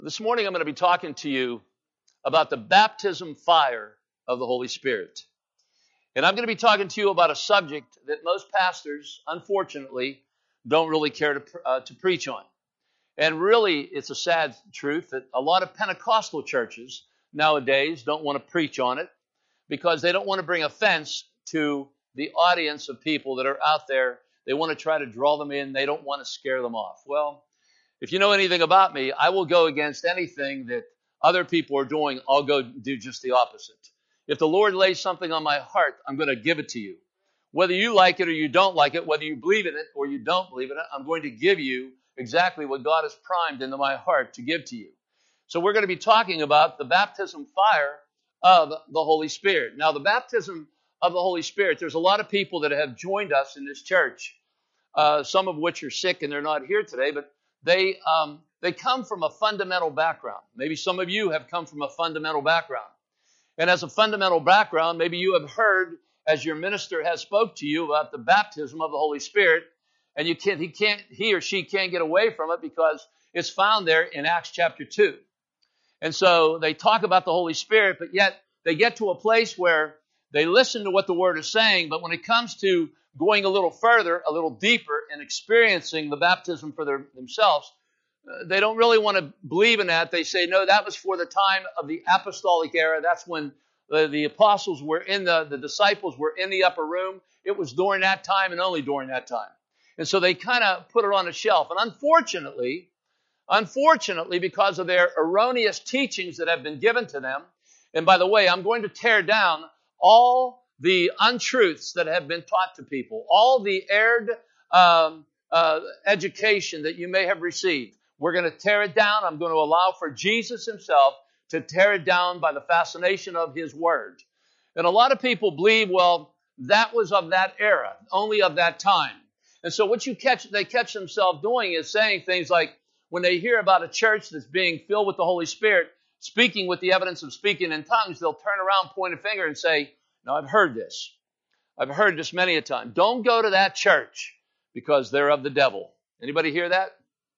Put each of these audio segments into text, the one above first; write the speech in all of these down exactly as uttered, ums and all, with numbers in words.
This morning I'm going to be talking to you about the baptism fire of the Holy Spirit. And I'm going to be talking to you about a subject that most pastors, unfortunately, don't really care to, uh, to preach on. And really, it's a sad truth that a lot of Pentecostal churches nowadays don't want to preach on it because they don't want to bring offense to the audience of people that are out there. They want to try to draw them in. They don't want to scare them off. Well, if you know anything about me, I will go against anything that other people are doing. I'll go do just the opposite. If the Lord lays something on my heart, I'm going to give it to you. Whether you like it or you don't like it, whether you believe in it or you don't believe in it, I'm going to give you exactly what God has primed into my heart to give to you. So we're going to be talking about the baptism fire of the Holy Spirit. Now, the baptism of the Holy Spirit, there's a lot of people that have joined us in this church, uh, some of which are sick and they're not here today, but They um, they come from a fundamental background. Maybe some of you have come from a fundamental background. And as a fundamental background, maybe you have heard, as your minister has spoke to you, about the baptism of the Holy Spirit, and you can't, he can't, he or she can't get away from it because it's found there in Acts chapter two. And so they talk about the Holy Spirit, but yet they get to a place where they listen to what the Word is saying, but when it comes to going a little further, a little deeper, and experiencing the baptism for their, themselves, uh, they don't really want to believe in that. They say, no, that was for the time of the apostolic era. That's when the, the apostles were in the, the disciples were in the upper room. It was during that time and only during that time. And so they kind of put it on a shelf. And unfortunately, unfortunately, because of their erroneous teachings that have been given to them, and by the way, I'm going to tear down all the untruths that have been taught to people, all the erred um, uh, education that you may have received. We're going to tear it down. I'm going to allow for Jesus himself to tear it down by the fascination of his word. And a lot of people believe, well, that was of that era, only of that time. And so what you catch, they catch themselves doing is saying things like, when they hear about a church that's being filled with the Holy Spirit, speaking with the evidence of speaking in tongues, they'll turn around, point a finger, and say, now, I've heard this. I've heard this many a time. Don't go to that church because they're of the devil. Anybody hear that?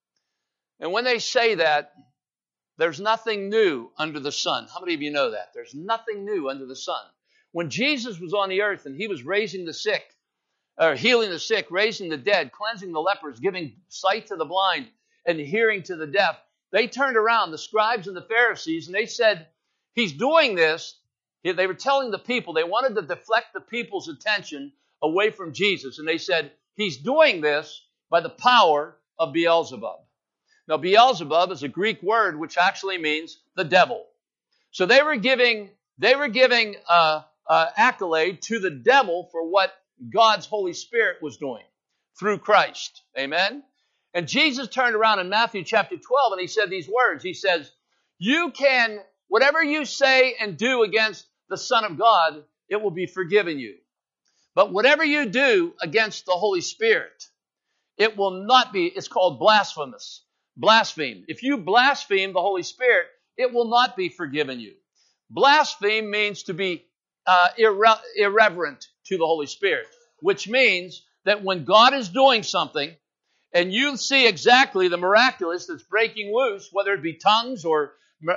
And when they say that, there's nothing new under the sun. How many of you know that? There's nothing new under the sun. When Jesus was on the earth and he was raising the sick, or healing the sick, raising the dead, cleansing the lepers, giving sight to the blind, and hearing to the deaf, they turned around, the scribes and the Pharisees, and they said, he's doing this. They were telling the people, they wanted to deflect the people's attention away from Jesus. And they said, he's doing this by the power of Beelzebub. Now, Beelzebub is a Greek word which actually means the devil. So they were giving, they were giving uh, uh, accolade to the devil for what God's Holy Spirit was doing through Christ. Amen? And Jesus turned around in Matthew chapter twelve and he said these words. He says, you can, whatever you say and do against the Son of God, it will be forgiven you. But whatever you do against the Holy Spirit, it will not be, it's called blasphemous. Blaspheme. If you blaspheme the Holy Spirit, it will not be forgiven you. Blaspheme means to be uh, irre- irreverent to the Holy Spirit, which means that when God is doing something, and you see exactly the miraculous that's breaking loose, whether it be tongues or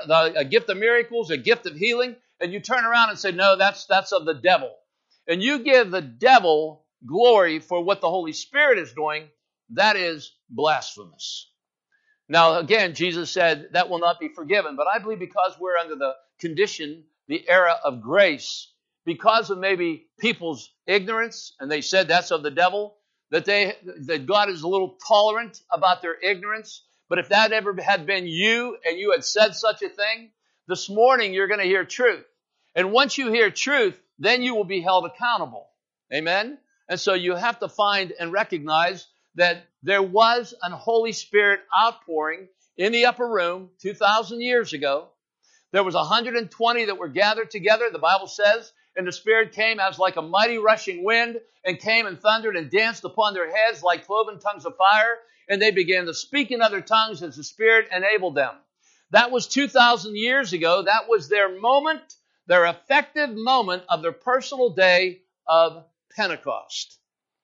a gift of miracles, a gift of healing, and you turn around and say, no, that's that's of the devil. And you give the devil glory for what the Holy Spirit is doing, that is blasphemous. Now, again, Jesus said that will not be forgiven. But I believe because we're under the condition, the era of grace, because of maybe people's ignorance, and they said that's of the devil, that they that God is a little tolerant about their ignorance. But if that ever had been you and you had said such a thing, this morning you're going to hear truth. And once you hear truth, then you will be held accountable. Amen? And so you have to find and recognize that there was an Holy Spirit outpouring in the upper room two thousand years ago. There was one hundred twenty that were gathered together, the Bible says, and the Spirit came as like a mighty rushing wind and came and thundered and danced upon their heads like cloven tongues of fire. And they began to speak in other tongues as the Spirit enabled them. That was two thousand years ago. That was their moment, their effective moment of their personal day of Pentecost.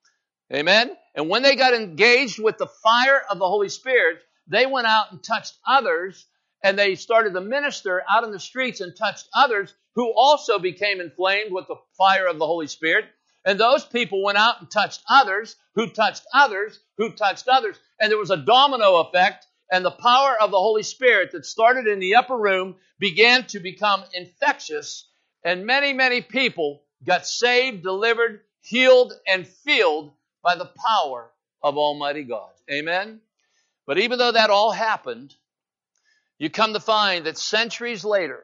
Amen? And when they got engaged with the fire of the Holy Spirit, they went out and touched others and they started to minister out in the streets and touched others who also became inflamed with the fire of the Holy Spirit. And those people went out and touched others, who touched others, who touched others. And there was a domino effect, and the power of the Holy Spirit that started in the upper room began to become infectious, and many, many people got saved, delivered, healed, and filled by the power of Almighty God. Amen? But even though that all happened, you come to find that centuries later,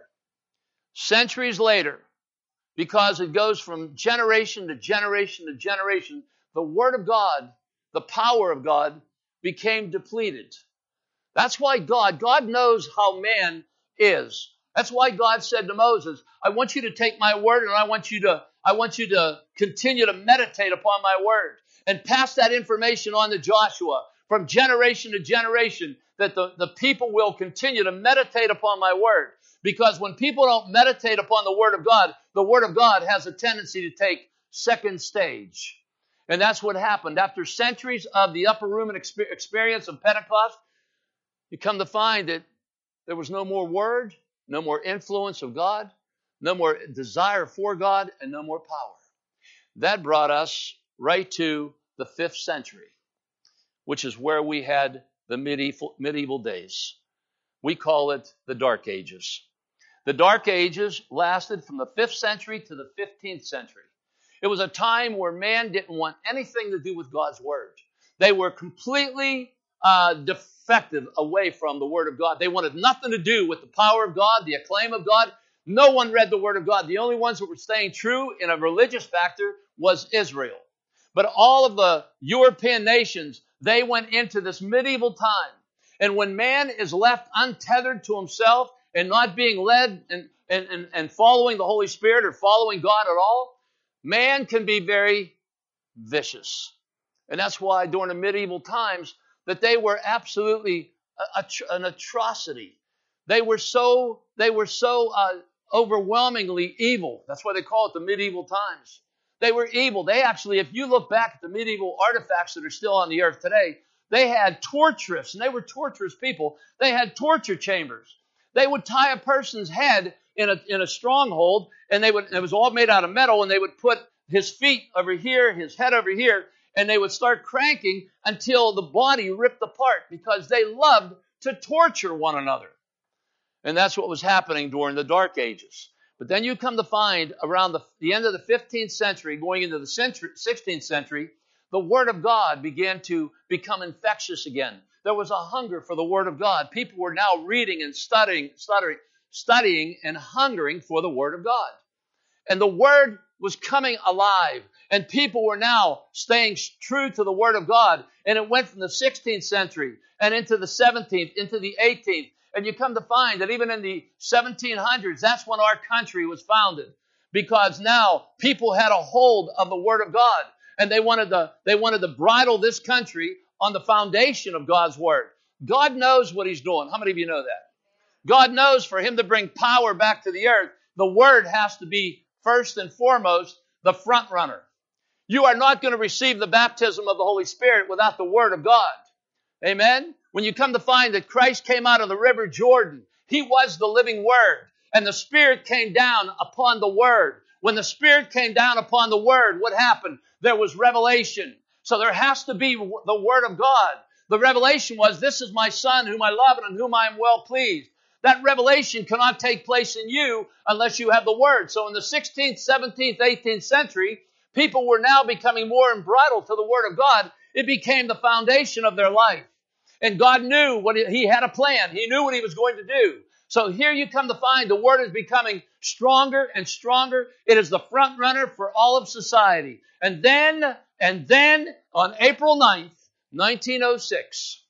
centuries later, because it goes from generation to generation to generation, the Word of God, the power of God, became depleted. That's why God, God knows how man is. That's why God said to Moses, I want you to take my word and I want you to, I want you to continue to meditate upon my word and pass that information on to Joshua from generation to generation, that the, the people will continue to meditate upon my word. Because when people don't meditate upon the Word of God, the Word of God has a tendency to take second stage. And that's what happened. After centuries of the upper room experience of Pentecost, you come to find that there was no more Word, no more influence of God, no more desire for God, and no more power. That brought us right to the fifth century, which is where we had the medieval, medieval days. We call it the Dark Ages. The Dark Ages lasted from the fifth century to the fifteenth century. It was a time where man didn't want anything to do with God's Word. They were completely uh, defective away from the Word of God. They wanted nothing to do with the power of God, the acclaim of God. No one read the Word of God. The only ones that were staying true in a religious factor was Israel. But all of the European nations, they went into this medieval time. And when man is left untethered to himself and not being led and, and, and, and following the Holy Spirit or following God at all, man can be very vicious. And that's why during the medieval times that they were absolutely a, a, an atrocity. They were so, they were so uh, overwhelmingly evil. That's why they call it the medieval times. They were evil. They actually, if you look back at the medieval artifacts that are still on the earth today, they had torturous, and they were torturous people. They had torture chambers. They would tie a person's head in a in a stronghold, and they would. It was all made out of metal, and they would put his feet over here, his head over here, and they would start cranking until the body ripped apart because they loved to torture one another. And that's what was happening during the Dark Ages. But then you come to find around the, the end of the fifteenth century, going into the century, sixteenth century, the Word of God began to become infectious again. There was a hunger for the Word of God. People were now reading and studying, studying, studying and hungering for the Word of God. And the Word was coming alive. And people were now staying true to the Word of God. And it went from the sixteenth century and into the seventeenth, into the eighteenth. And you come to find that even in the seventeen hundreds, that's when our country was founded. Because now people had a hold of the Word of God. And they wanted to, they wanted to bridle this country on the foundation of God's Word. God knows what He's doing. How many of you know that? God knows for Him to bring power back to the earth, the Word has to be first and foremost the front runner. You are not going to receive the baptism of the Holy Spirit without the Word of God. Amen? When you come to find that Christ came out of the river Jordan, He was the living Word. And the Spirit came down upon the Word. When the Spirit came down upon the Word, what happened? There was revelation. So there has to be the Word of God. The revelation was, this is my Son whom I love and in whom I am well pleased. That revelation cannot take place in you unless you have the Word. So in the sixteenth, seventeenth, eighteenth century, people were now becoming more embridled to the Word of God. It became the foundation of their life. And God knew what He had a plan. He knew what He was going to do. So here you come to find the Word is becoming stronger and stronger. It is the front runner for all of society. And then, and then on April ninth, nineteen oh six,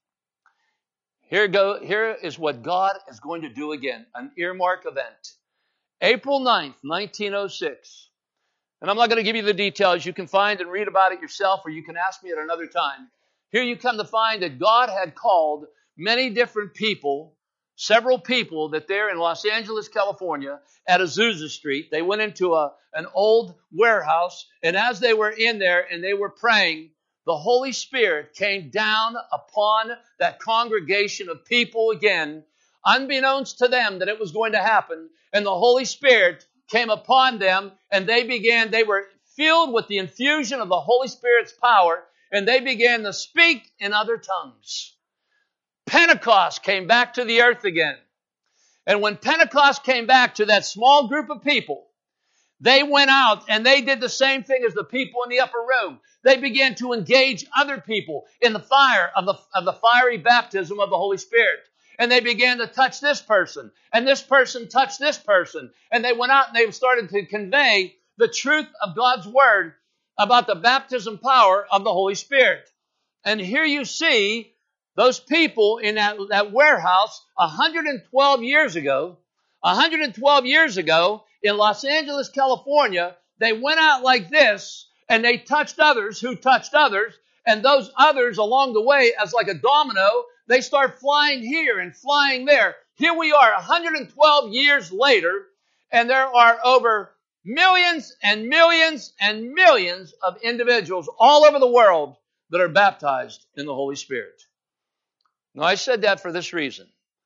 here go, here is what God is going to do again, an earmark event. April ninth, nineteen oh six. And I'm not going to give you the details. You can find and read about it yourself, or you can ask me at another time. Here you come to find that God had called many different people, several people that they're in Los Angeles, California, at Azusa Street. They went into a, an old warehouse, and as they were in there and they were praying, the Holy Spirit came down upon that congregation of people again, unbeknownst to them that it was going to happen, and the Holy Spirit came upon them, and they began, they were filled with the infusion of the Holy Spirit's power, and they began to speak in other tongues. Pentecost came back to the earth again. And when Pentecost came back to that small group of people, they went out and they did the same thing as the people in the upper room. They began to engage other people in the fire of the, of the fiery baptism of the Holy Spirit. And they began to touch this person, and this person touched this person. And they went out and they started to convey the truth of God's Word about the baptism power of the Holy Spirit. And here you see those people in that, that warehouse one hundred twelve years ago, one hundred twelve years ago in Los Angeles, California, they went out like this and they touched others who touched others, and those others along the way, as like a domino, they start flying here and flying there. Here we are one hundred twelve years later, and there are over millions and millions and millions of individuals all over the world that are baptized in the Holy Spirit. Now, I said that for this reason.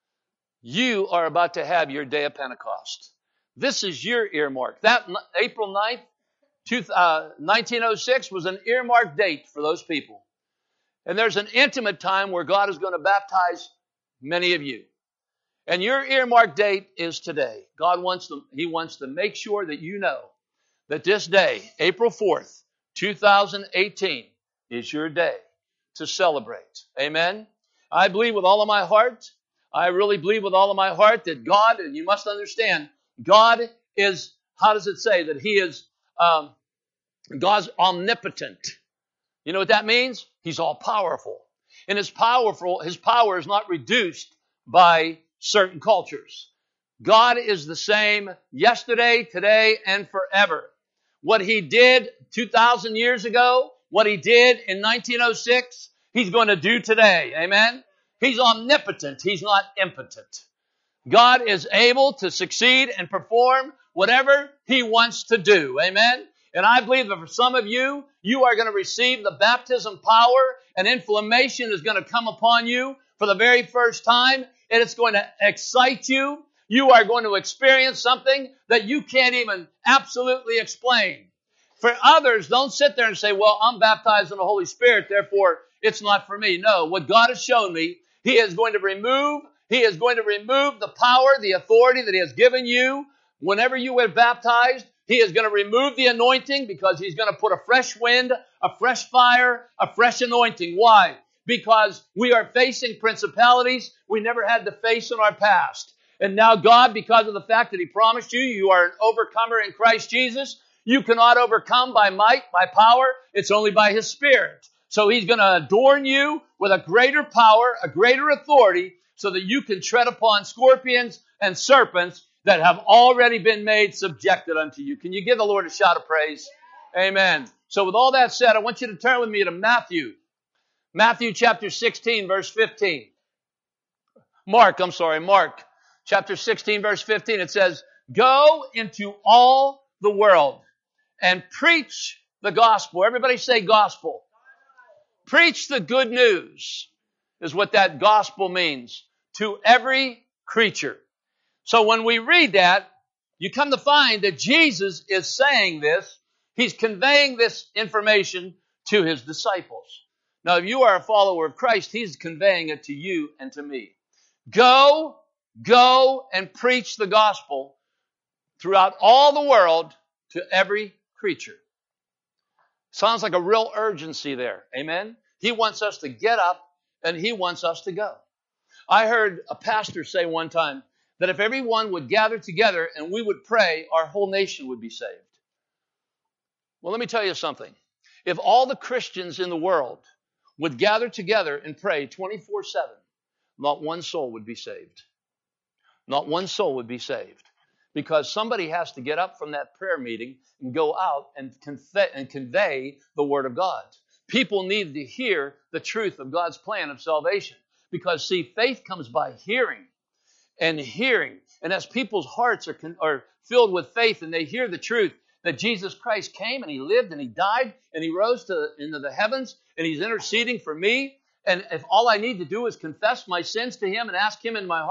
You are about to have your day of Pentecost. This is your earmark. That April ninth, nineteen oh six was an earmarked date for those people. And there's an intimate time where God is going to baptize many of you. And your earmarked date is today. God wants to, He wants to make sure that you know that this day, April fourth, two thousand eighteen, is your day to celebrate. Amen? I believe with all of my heart, I really believe with all of my heart that God, and you must understand, God is, how does it say, that He is, um, God's omnipotent. You know what that means? He's all powerful. And His powerful, His power is not reduced by certain cultures. God is the same yesterday, today, and forever. What He did two thousand years ago, what He did in nineteen oh six, He's going to do today. Amen? He's omnipotent. He's not impotent. God is able to succeed and perform whatever He wants to do. Amen? And I believe that for some of you, you are going to receive the baptism power, and inflammation is going to come upon you for the very first time, and it's going to excite you. You are going to experience something that you can't even absolutely explain. For others, don't sit there and say, well, I'm baptized in the Holy Spirit, therefore it's not for me. No, what God has shown me, He is going to remove, He is going to remove the power, the authority that He has given you. Whenever you get baptized, He is going to remove the anointing, because He's going to put a fresh wind, a fresh fire, a fresh anointing. Why? Because we are facing principalities we never had to face in our past. And now God, because of the fact that He promised you, you are an overcomer in Christ Jesus. You cannot overcome by might, by power. It's only by His Spirit. So He's going to adorn you with a greater power, a greater authority, so that you can tread upon scorpions and serpents that have already been made subjected unto you. Can you give the Lord a shout of praise? Amen. So with all that said, I want you to turn with me to Matthew. Matthew chapter sixteen, verse fifteen. Mark, I'm sorry, Mark chapter sixteen, verse fifteen. It says, go into all the world and preach the gospel. Everybody say gospel. Preach the good news is what that gospel means, to every creature. So when we read that, you come to find that Jesus is saying this. He's conveying this information to His disciples. Now, if you are a follower of Christ, He's conveying it to you and to me. Go, go and preach the gospel throughout all the world to every creature. Sounds like a real urgency there. Amen? He wants us to get up, and He wants us to go. I heard a pastor say one time that if everyone would gather together and we would pray, our whole nation would be saved. Well, let me tell you something. If all the Christians in the world would gather together and pray twenty-four seven, not one soul would be saved. Not one soul would be saved. Because somebody has to get up from that prayer meeting and go out and convey, and convey the Word of God. People need to hear the truth of God's plan of salvation. Because, see, faith comes by hearing and hearing. And as people's hearts are, are filled with faith and they hear the truth that Jesus Christ came and He lived and He died and He rose to, into the heavens and He's interceding for me. And if all I need to do is confess my sins to Him and ask Him in my heart,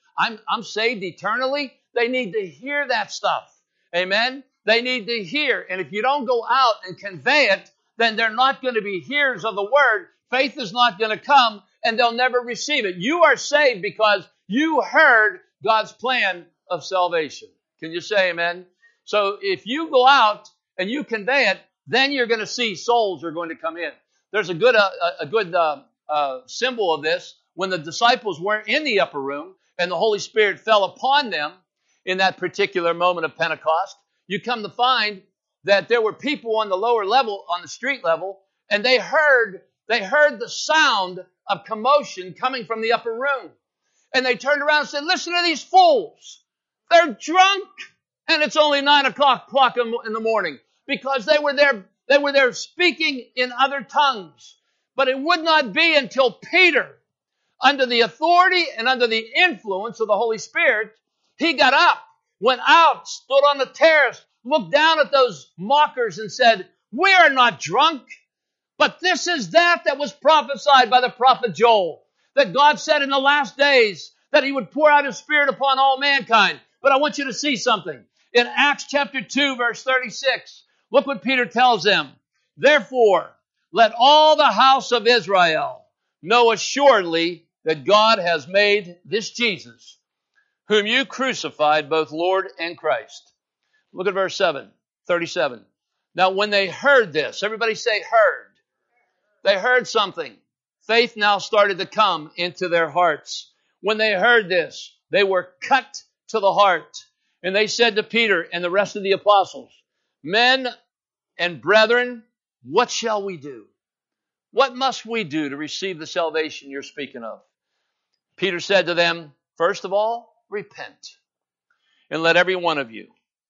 I'm, I'm saved eternally. They need to hear that stuff. Amen? They need to hear. And if you don't go out and convey it, then they're not going to be hearers of the word. Faith is not going to come, and they'll never receive it. You are saved because you heard God's plan of salvation. Can you say amen? So if you go out and you convey it, then you're going to see souls are going to come in. There's a good uh, a good uh, uh, symbol of this. When the disciples were in the upper room and the Holy Spirit fell upon them in that particular moment of Pentecost, you come to find that there were people on the lower level, on the street level, and they heard they heard the sound of commotion coming from the upper room. And they turned around and said, listen to these fools. They're drunk. And it's only nine o'clock in the morning, because they were there, they were there speaking in other tongues. But it would not be until Peter, under the authority and under the influence of the Holy Spirit, he got up, went out, stood on the terrace, looked down at those mockers and said, we are not drunk, but this is that that was prophesied by the prophet Joel, that God said in the last days that he would pour out his Spirit upon all mankind. But I want you to see something. In Acts chapter two, verse thirty-six, look what Peter tells them. Therefore, let all the house of Israel know assuredly that God has made this Jesus, whom you crucified, both Lord and Christ. Look at verse seven, thirty-seven. Now when they heard this, everybody say heard. They heard something. Faith now started to come into their hearts. When they heard this, they were cut to the heart. And they said to Peter and the rest of the apostles, men and brethren, what shall we do? What must we do to receive the salvation you're speaking of? Peter said to them, first of all, repent. And let every one of you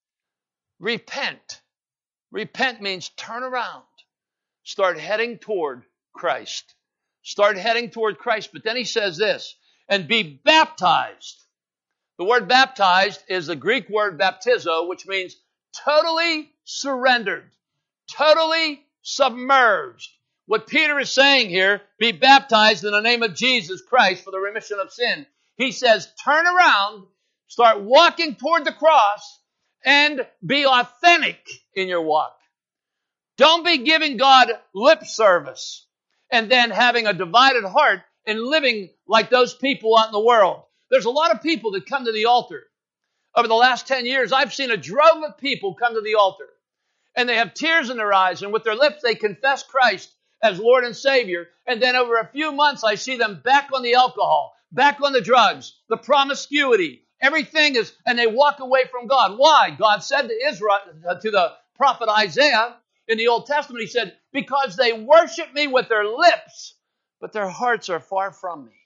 repent. Repent means turn around. Start heading toward Christ. Start heading toward Christ. But then he says this, and be baptized. The word baptized is the Greek word baptizo, which means totally surrendered, totally submerged. What Peter is saying here, be baptized in the name of Jesus Christ for the remission of sin. He says, turn around, start walking toward the cross, and be authentic in your walk. Don't be giving God lip service and then having a divided heart and living like those people out in the world. There's a lot of people that come to the altar. Over the last ten years, I've seen a drove of people come to the altar. And they have tears in their eyes, and with their lips they confess Christ as Lord and Savior. And then over a few months, I see them back on the alcohol, back on the drugs, the promiscuity. Everything is, and they walk away from God. Why? God said to Israel, to the prophet Isaiah in the Old Testament, he said, because they worship me with their lips, but their hearts are far from me.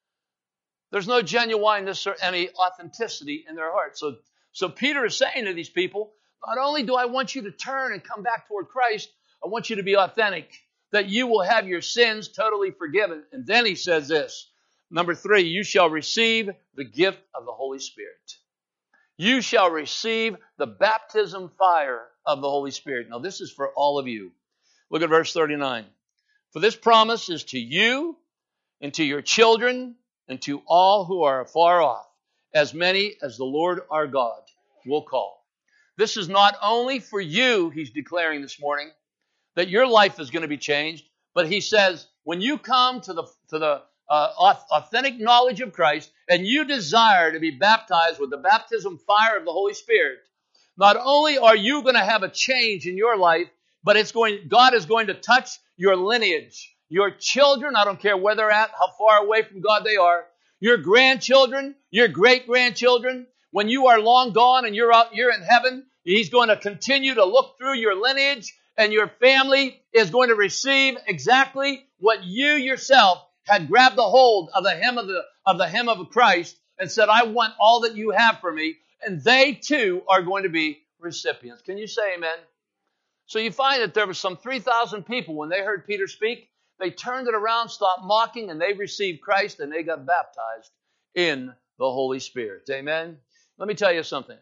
There's no genuineness or any authenticity in their heart. So, so Peter is saying to these people, not only do I want you to turn and come back toward Christ, I want you to be authentic, that you will have your sins totally forgiven. And then he says this, number three, you shall receive the gift of the Holy Spirit. You shall receive the baptism fire of the Holy Spirit. Now this is for all of you. Look at verse thirty-nine. For this promise is to you and to your children and to all who are afar off, as many as the Lord our God will call. This is not only for you, he's declaring this morning, that your life is going to be changed, but he says, when you come to the, to the uh, authentic knowledge of Christ, and you desire to be baptized with the baptism fire of the Holy Spirit, not only are you going to have a change in your life, but it's going, God is going to touch your lineage. Your children, I don't care where they're at, how far away from God they are, your grandchildren, your great-grandchildren, when you are long gone and you're out, you're in heaven, he's going to continue to look through your lineage, and your family is going to receive exactly what you yourself had grabbed the hold of the hem of the of the hem of Christ and said, I want all that you have for me. And they too are going to be recipients. Can you say amen? So you find that there were some three thousand people when they heard Peter speak. They turned it around, stopped mocking, and they received Christ, and they got baptized in the Holy Spirit. Amen? Let me tell you something.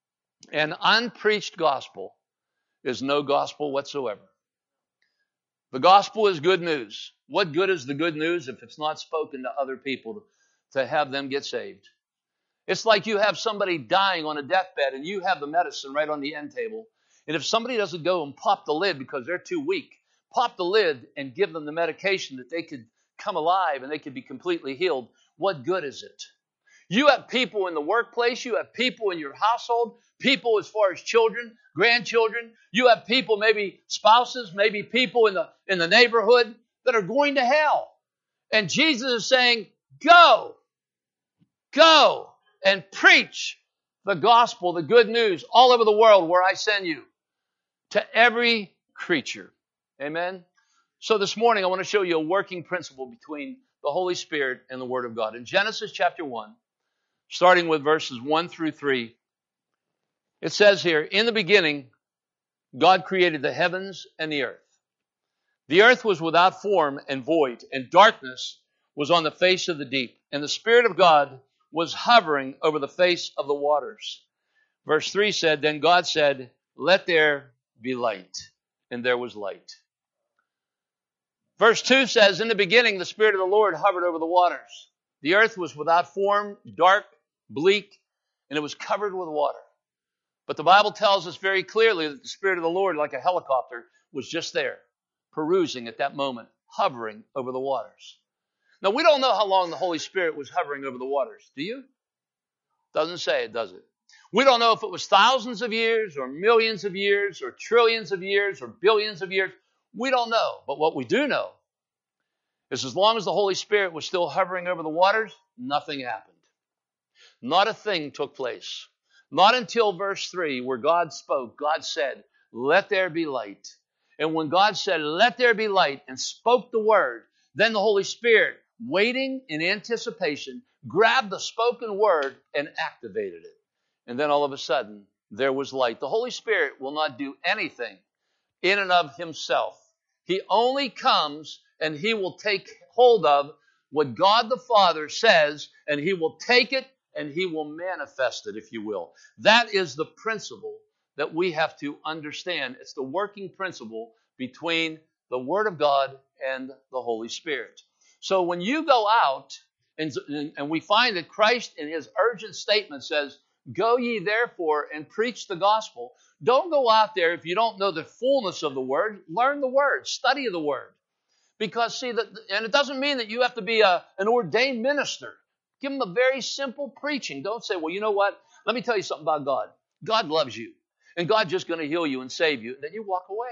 An unpreached gospel is no gospel whatsoever. The gospel is good news. What good is the good news if it's not spoken to other people to, to have them get saved? It's like you have somebody dying on a deathbed and you have the medicine right on the end table. And if somebody doesn't go and pop the lid because they're too weak, pop the lid and give them the medication that they could come alive and they could be completely healed, what good is it? You have people in the workplace, you have people in your household, people as far as children, grandchildren, you have people, maybe spouses, maybe people in the in the neighborhood that are going to hell. And Jesus is saying, go, go and preach the gospel, the good news all over the world where I send you to every creature. Amen. So this morning I want to show you a working principle between the Holy Spirit and the Word of God. In Genesis chapter one, starting with verses one through three, it says here, in the beginning, God created the heavens and the earth. The earth was without form and void, and darkness was on the face of the deep, and the Spirit of God was hovering over the face of the waters. Verse three said, then God said, let there be light, and there was light. Verse two says, in the beginning, the Spirit of the Lord hovered over the waters. The earth was without form, dark, bleak, and it was covered with water. But the Bible tells us very clearly that the Spirit of the Lord, like a helicopter, was just there, perusing at that moment, hovering over the waters. Now, we don't know how long the Holy Spirit was hovering over the waters. Do you? Doesn't say it, does it? We don't know if it was thousands of years or millions of years or trillions of years or billions of years. We don't know. But what we do know is as long as the Holy Spirit was still hovering over the waters, nothing happened. Not a thing took place. Not until verse three, where God spoke, God said, let there be light. And when God said, let there be light, and spoke the word, then the Holy Spirit, waiting in anticipation, grabbed the spoken word and activated it. And then all of a sudden, there was light. The Holy Spirit will not do anything in and of himself. He only comes and he will take hold of what God the Father says, and he will take it and he will manifest it, if you will. That is the principle that we have to understand. It's the working principle between the Word of God and the Holy Spirit. So when you go out, and, and we find that Christ in his urgent statement says, go ye therefore and preach the gospel. Don't go out there if you don't know the fullness of the Word. Learn the Word. Study the Word. Because, see, that, and it doesn't mean that you have to be a, an ordained minister. Give them a very simple preaching. Don't say, well, you know what? Let me tell you something about God. God loves you. And God's just going to heal you and save you. And then you walk away.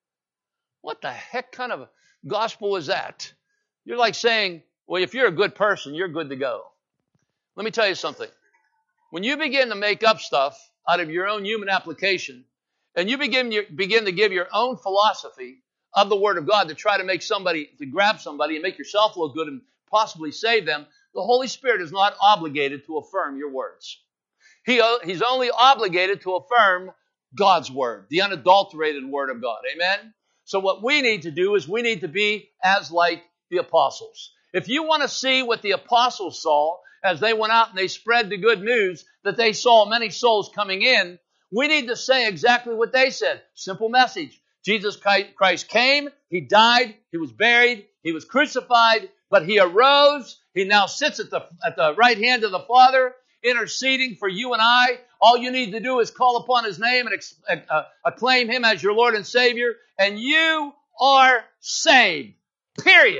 What the heck kind of gospel is that? You're like saying, well, if you're a good person, you're good to go. Let me tell you something. When you begin to make up stuff out of your own human application, and you begin, your, begin to give your own philosophy of the Word of God to try to make somebody, to grab somebody and make yourself look good and possibly save them, the Holy Spirit is not obligated to affirm your words. He, he's only obligated to affirm God's Word, the unadulterated Word of God. Amen? So what we need to do is we need to be as like the apostles. If you want to see what the apostles saw as they went out and they spread the good news that they saw many souls coming in, we need to say exactly what they said. Simple message. Jesus Christ came, he died, he was buried, he was crucified, but he arose. He now sits at the, at the right hand of the Father, interceding for you and I. All you need to do is call upon his name and uh, acclaim him as your Lord and Savior, and you are saved. Period.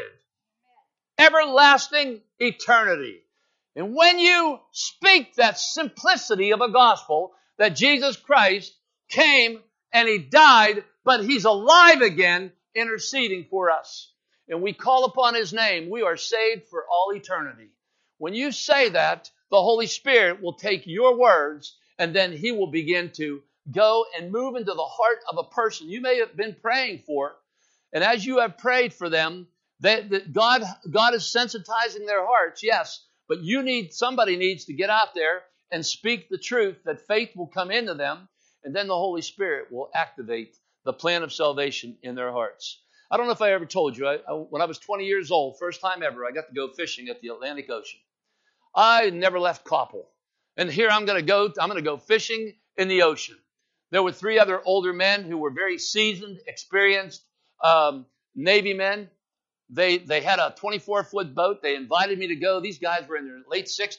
Everlasting eternity. And when you speak that simplicity of a gospel, that Jesus Christ came and he died, but he's alive again, interceding for us, and we call upon his name, we are saved for all eternity. When you say that, the Holy Spirit will take your words, and then he will begin to go and move into the heart of a person you may have been praying for. And as you have prayed for them, that, that God, God is sensitizing their hearts, yes, but you need, somebody needs to get out there and speak the truth, that faith will come into them, and then the Holy Spirit will activate the plan of salvation in their hearts. I don't know if I ever told you, I, I, when I was twenty years old, first time ever, I got to go fishing at the Atlantic Ocean. I never left Coppell. And here I'm going to go, I'm going to go fishing in the ocean. There were three other older men who were very seasoned, experienced um, Navy men. They, they had a twenty-four foot boat. They invited me to go. These guys were in their late sixties.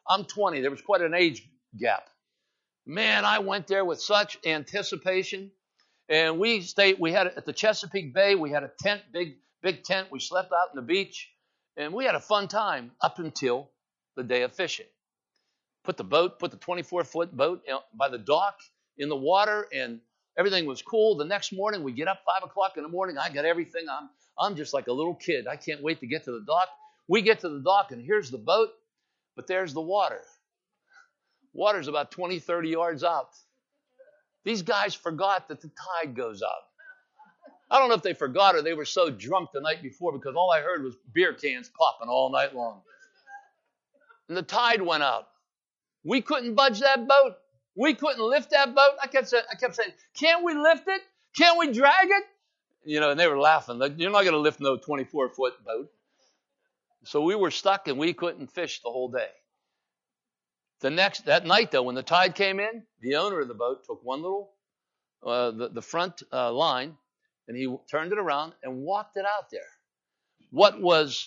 I'm twenty. There was quite an age gap. Man, I went there with such anticipation. And we stayed, we had at the Chesapeake Bay, we had a tent, big, big tent. We slept out on the beach. And we had a fun time up until the day of fishing. Put the boat, put the twenty-four foot boat by the dock in the water, and everything was cool. The next morning, we get up five o'clock in the morning. I got everything. I'm, I'm just like a little kid. I can't wait to get to the dock. We get to the dock, and here's the boat, but there's the water. Water's about twenty, thirty yards out. These guys forgot that the tide goes out. I don't know if they forgot or they were so drunk the night before, because all I heard was beer cans popping all night long. And the tide went out. We couldn't budge that boat. We couldn't lift that boat. I kept saying, I kept saying, can't we lift it? Can't we drag it? You know, and they were laughing. Like, you're not going to lift no twenty-four foot boat. So we were stuck and we couldn't fish the whole day. The next, that night though, when the tide came in, the owner of the boat took one little, uh, the, the front uh, line, and he turned it around and walked it out there. What was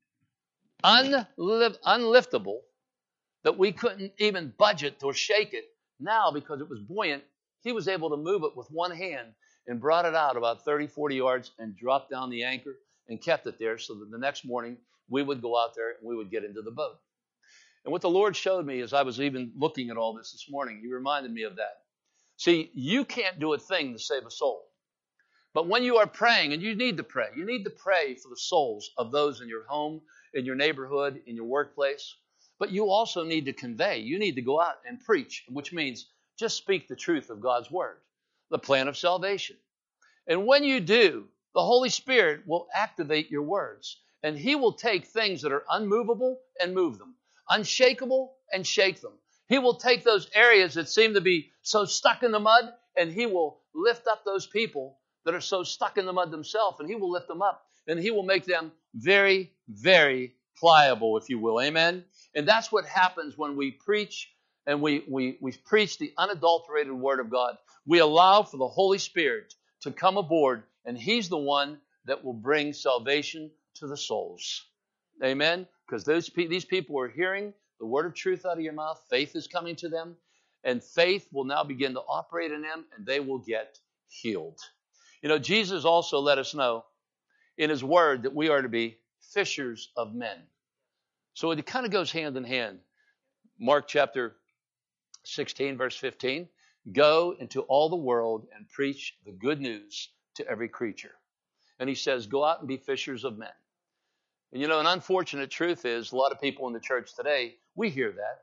unli- unliftable, that we couldn't even budget or shake it, now because it was buoyant, he was able to move it with one hand and brought it out about thirty, forty yards and dropped down the anchor and kept it there so that the next morning we would go out there and we would get into the boat. And what the Lord showed me as I was even looking at all this this morning, he reminded me of that. See, you can't do a thing to save a soul. But when you are praying, and you need to pray, you need to pray for the souls of those in your home, in your neighborhood, in your workplace. But you also need to convey. You need to go out and preach, which means just speak the truth of God's word, the plan of salvation. And when you do, the Holy Spirit will activate your words. And he will take things that are unmovable and move them, unshakable and shake them. He will take those areas that seem to be so stuck in the mud, and he will lift up those people that are so stuck in the mud themselves, and he will lift them up, and he will make them very, very pliable, if you will. Amen? And that's what happens when we preach, and we, we, we preach the unadulterated word of God. We allow for the Holy Spirit to come aboard, and he's the one that will bring salvation to the souls. Amen? Because those these people are hearing the word of truth out of your mouth. Faith is coming to them, and faith will now begin to operate in them, and they will get healed. You know, Jesus also let us know in his word that we are to be fishers of men. So it kind of goes hand in hand. Mark chapter sixteen, verse fifteen. Go into all the world and preach the good news to every creature. And he says, go out and be fishers of men. And you know, an unfortunate truth is a lot of people in the church today, we hear that.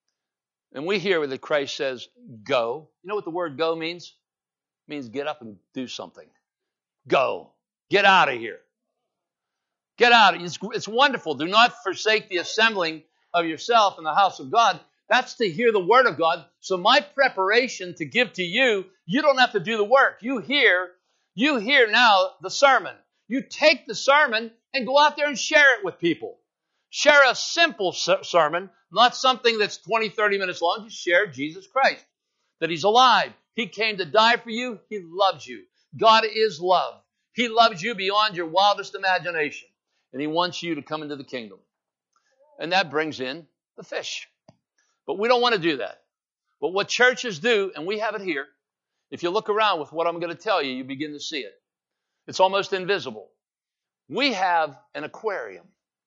And we hear that Christ says, go. You know what the word go means? It means get up and do something. Go. Get out of here. Get out. It's, it's wonderful. Do not forsake the assembling of yourself in the house of God. That's to hear the word of God. So my preparation to give to you, you don't have to do the work. You hear, you hear now the sermon. You take the sermon and go out there and share it with people. Share a simple sermon, not something that's twenty, thirty minutes long. Just share Jesus Christ, that he's alive. He came to die for you. He loves you. God is love. He loves you beyond your wildest imagination. And he wants you to come into the kingdom. And that brings in the fish. But we don't want to do that. But what churches do, and we have it here, if you look around with what I'm going to tell you, you begin to see it. It's almost invisible. We have an aquarium.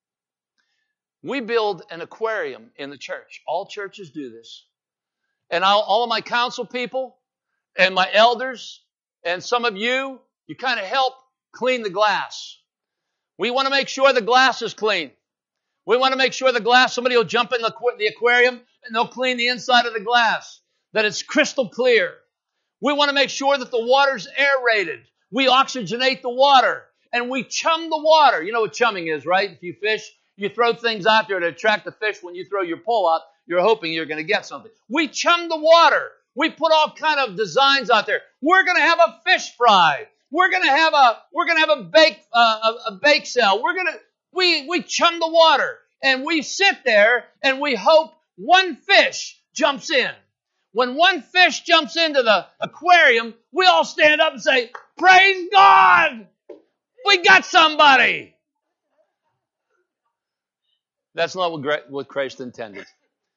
We build an aquarium in the church. All churches do this. And all, all of my council people and my elders and some of you, you kind of help clean the glass. We want to make sure the glass is clean. We want to make sure the glass, somebody will jump in the, the aquarium and they'll clean the inside of the glass, that it's crystal clear. We want to make sure that the water's aerated. We oxygenate the water and we chum the water. You know what chumming is, right? If you fish, you throw things out there to attract the fish. When you throw your pole out, you're hoping you're going to get something. We chum the water. We put all kind of designs out there. We're going to have a fish fry. We're going to have a we're going to have a bake uh, a, a bake sale. We're going to we we chum the water and we sit there and we hope one fish jumps in. When one fish jumps into the aquarium, we all stand up and say, "Praise God! We got somebody." That's not what Christ intended.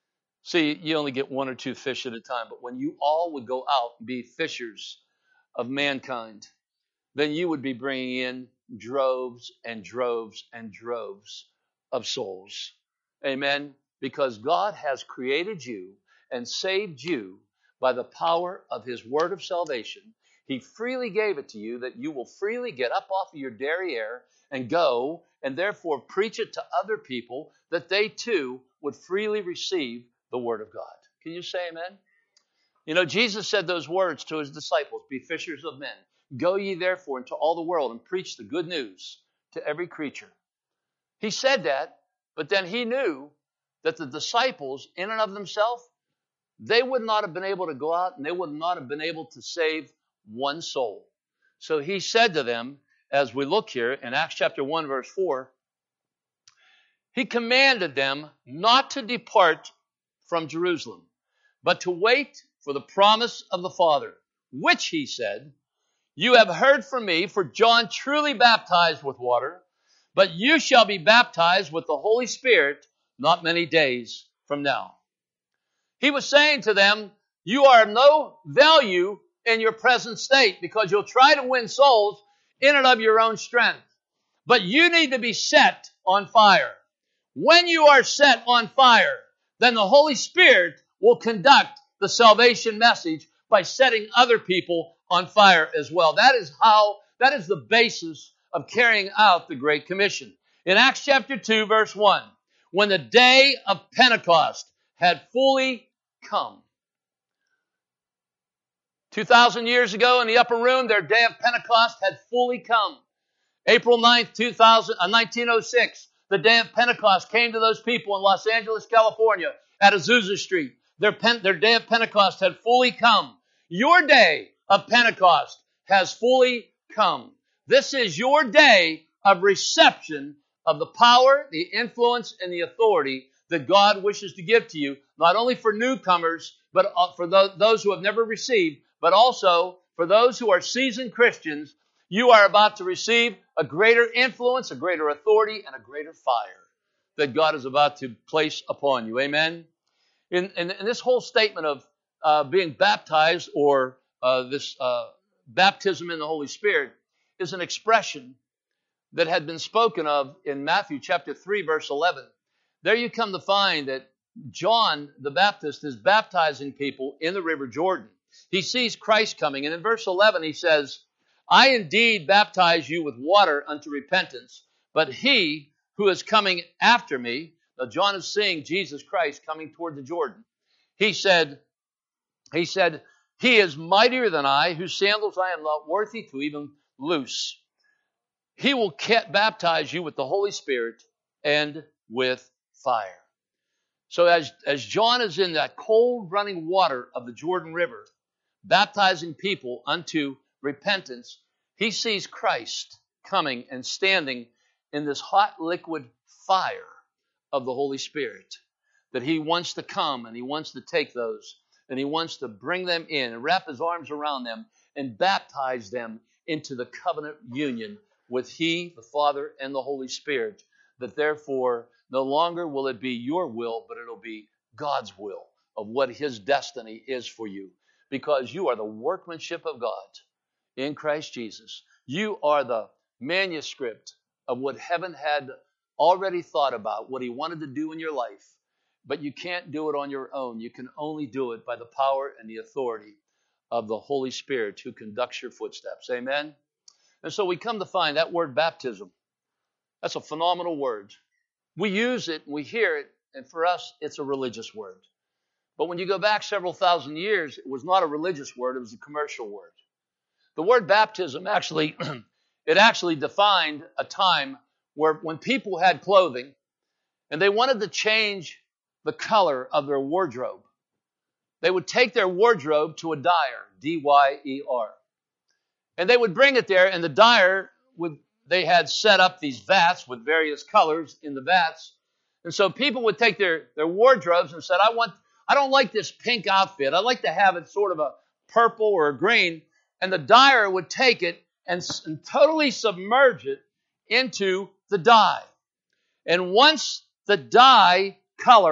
See, you only get one or two fish at a time, but when you all would go out and be fishers of mankind, then you would be bringing in droves and droves and droves of souls. Amen? Because God has created you and saved you by the power of his word of salvation. He freely gave it to you that you will freely get up off of your derriere and go and therefore preach it to other people that they too would freely receive the word of God. Can you say amen? You know, Jesus said those words to his disciples, be fishers of men. Go ye therefore into all the world and preach the good news to every creature. He said that, but then he knew that the disciples, in and of themselves, they would not have been able to go out and they would not have been able to save one soul. So he said to them, as we look here in Acts chapter one, verse four, he commanded them not to depart from Jerusalem, but to wait for the promise of the Father, which he said, you have heard from me, for John truly baptized with water, but you shall be baptized with the Holy Spirit not many days from now. He was saying to them, you are of no value in your present state because you'll try to win souls in and of your own strength. But you need to be set on fire. When you are set on fire, then the Holy Spirit will conduct the salvation message by setting other people on fire as well. That is how, that is the basis of carrying out the Great Commission. In Acts chapter two, verse one, when the day of Pentecost had fully come. two thousand years ago in the upper room, their day of Pentecost had fully come. April ninth, two thousand, uh, nineteen oh six, the day of Pentecost came to those people in Los Angeles, California, at Azusa Street. Their, pen, their day of Pentecost had fully come. Your day of Pentecost has fully come. This is your day of reception of the power, the influence, and the authority that God wishes to give to you, not only for newcomers, but for those who have never received, but also for those who are seasoned Christians. You are about to receive a greater influence, a greater authority, and a greater fire that God is about to place upon you. Amen? In, in, in this whole statement of uh, being baptized or uh, this uh, baptism in the Holy Spirit is an expression that had been spoken of in Matthew chapter three, verse eleven. There you come to find that John the Baptist is baptizing people in the river Jordan. He sees Christ coming, and in verse eleven he says, I indeed baptize you with water unto repentance, but he who is coming after me, now John is seeing Jesus Christ coming toward the Jordan. He said, he said, he is mightier than I, whose sandals I am not worthy to even loose. He will baptize you with the Holy Spirit and with fire. So as, as John is in that cold running water of the Jordan River, baptizing people unto repentance, he sees Christ coming and standing in this hot liquid fire of the Holy Spirit, that he wants to come and he wants to take those and he wants to bring them in and wrap his arms around them and baptize them into the covenant union with he, the Father, and the Holy Spirit, that therefore no longer will it be your will, but it'll be God's will of what his destiny is for you, because you are the workmanship of God in Christ Jesus. You are the manuscript of what heaven had already thought about, what he wanted to do in your life, but you can't do it on your own. You can only do it by the power and the authority of the Holy Spirit who conducts your footsteps. Amen? And so we come to find that word baptism. That's a phenomenal word. We use it, we hear it, and for us, it's a religious word. But when you go back several thousand years, it was not a religious word, it was a commercial word. The word baptism actually, it actually defined a time where when people had clothing and they wanted to change the color of their wardrobe, they would take their wardrobe to a dyer, D Y E R. And they would bring it there, and the dyer would, they had set up these vats with various colors in the vats. And so people would take their, their wardrobes and said, I want, I don't like this pink outfit. I like to have it sort of a purple or a green. And the dyer would take it and, and totally submerge it into the dye. And once the dye color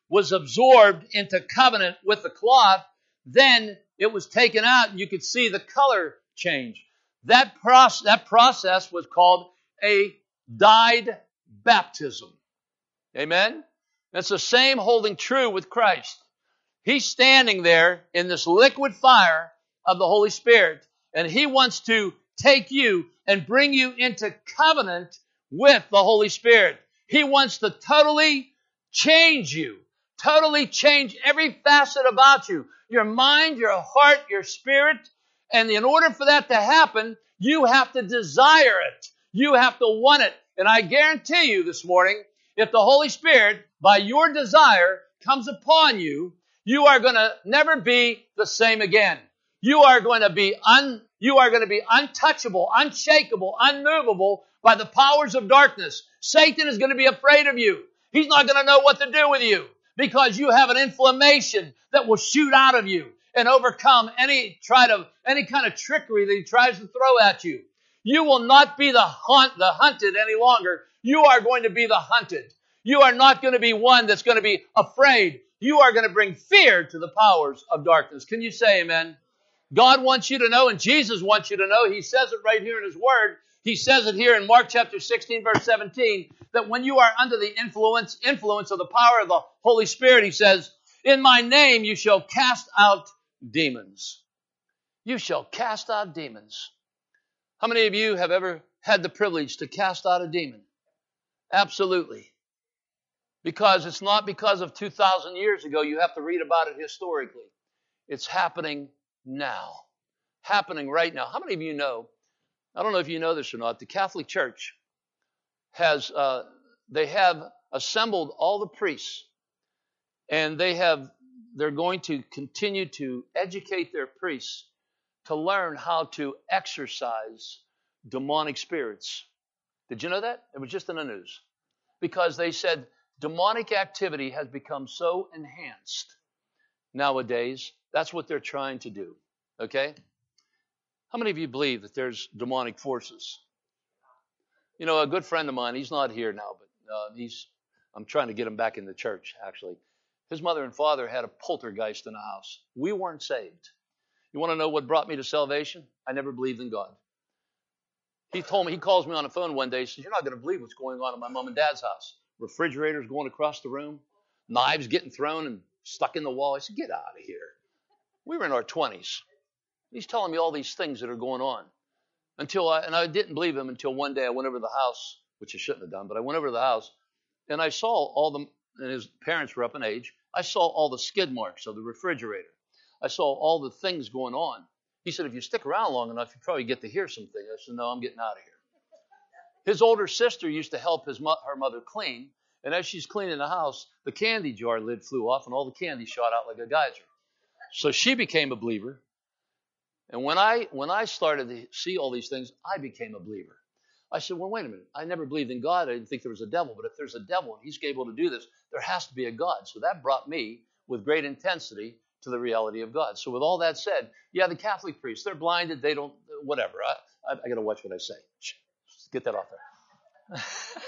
was absorbed into covenant with the cloth, then it was taken out and you could see the color change. That, proce- that process was called a dyed baptism. Amen? That's the same holding true with Christ. He's standing there in this liquid fire of the Holy Spirit, and He wants to take you and bring you into covenant with the Holy Spirit. He wants to totally change you, totally change every facet about you, your mind, your heart, your spirit. And in order for that to happen, you have to desire it. You have to want it. And I guarantee you this morning, if the Holy Spirit, by your desire, comes upon you, you are going to never be the same again. You are going to be un, you are going to be untouchable, unshakable, unmovable by the powers of darkness. Satan is going to be afraid of you. He's not going to know what to do with you because you have an inflammation that will shoot out of you and overcome any try to any kind of trickery that he tries to throw at you. You will not be the hunt, the hunted any longer. You are going to be the hunted. You are not going to be one that's going to be afraid. You are going to bring fear to the powers of darkness. Can you say amen? God wants you to know, and Jesus wants you to know. He says it right here in His Word. He says it here in Mark chapter sixteen, verse seventeen, that when you are under the influence, influence of the power of the Holy Spirit, He says, in my name you shall cast out demons. You shall cast out demons. How many of you have ever had the privilege to cast out a demon? Absolutely. Because it's not because of two thousand years ago. You have to read about it historically. It's happening now. Happening right now. How many of you know, I don't know if you know this or not, the Catholic Church has, uh, they have assembled all the priests, and they have, they're going to continue to educate their priests to learn how to exorcise demonic spirits. Did you know that? It was just in the news. Because they said demonic activity has become so enhanced nowadays. That's what they're trying to do. Okay? How many of you believe that there's demonic forces? You know, a good friend of mine, he's not here now, but uh, he's, I'm trying to get him back in the church, actually. His mother and father had a poltergeist in the house. We weren't saved. You want to know what brought me to salvation? I never believed in God. He told me, he calls me on the phone one day, he says, you're not going to believe what's going on in my mom and dad's house. Refrigerators going across the room, knives getting thrown and stuck in the wall. I said, get out of here. We were in our twenties. He's telling me all these things that are going on. Until I, and I didn't believe him until one day I went over to the house, which I shouldn't have done, but I went over to the house, and I saw all the, and his parents were up in age, I saw all the skid marks of the refrigerator. I saw all the things going on. He said, if you stick around long enough, you probably get to hear some things. I said, no, I'm getting out of here. His older sister used to help his mo- her mother clean, and as she's cleaning the house, the candy jar lid flew off, and all the candy shot out like a geyser. So she became a believer. And when I when I started to see all these things, I became a believer. I said, well, wait a minute. I never believed in God. I didn't think there was a devil. But if there's a devil and he's able to do this, there has to be a God. So that brought me with great intensity to the reality of God. So with all that said, yeah, the Catholic priests, they're blinded. They don't, whatever. I, I, I got to watch what I say. Just get that off there.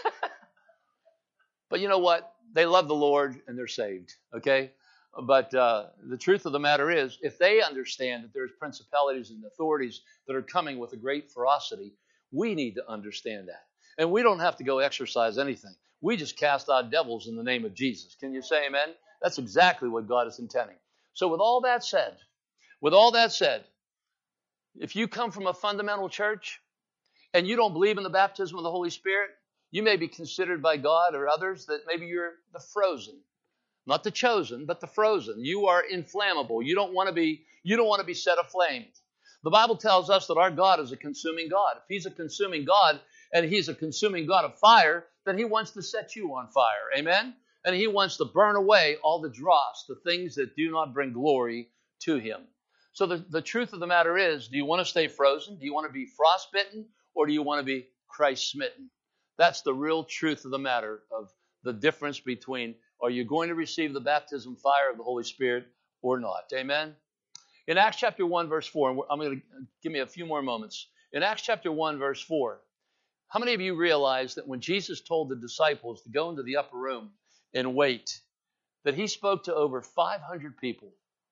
But you know what? They love the Lord and they're saved. Okay? But uh, the truth of the matter is, if they understand that there's principalities and authorities that are coming with a great ferocity, we need to understand that. And we don't have to go exercise anything. We just cast out devils in the name of Jesus. Can you say amen? That's exactly what God is intending. So with all that said, with all that said, if you come from a fundamental church and you don't believe in the baptism of the Holy Spirit, you may be considered by God or others that maybe you're the frozen. Not the chosen, but the frozen. You are inflammable. You don't want to be, you don't want to be set aflame. The Bible tells us that our God is a consuming God. If He's a consuming God and He's a consuming God of fire, then He wants to set you on fire. Amen? And He wants to burn away all the dross, the things that do not bring glory to Him. So the, the truth of the matter is, do you want to stay frozen? Do you want to be frostbitten? Or do you want to be Christ-smitten? That's the real truth of the matter of the difference between, are you going to receive the baptism fire of the Holy Spirit or not? Amen? In Acts chapter one, verse four, and I'm going to give me a few more moments. In Acts chapter one, verse four, how many of you realize that when Jesus told the disciples to go into the upper room and wait, that he spoke to over five hundred people.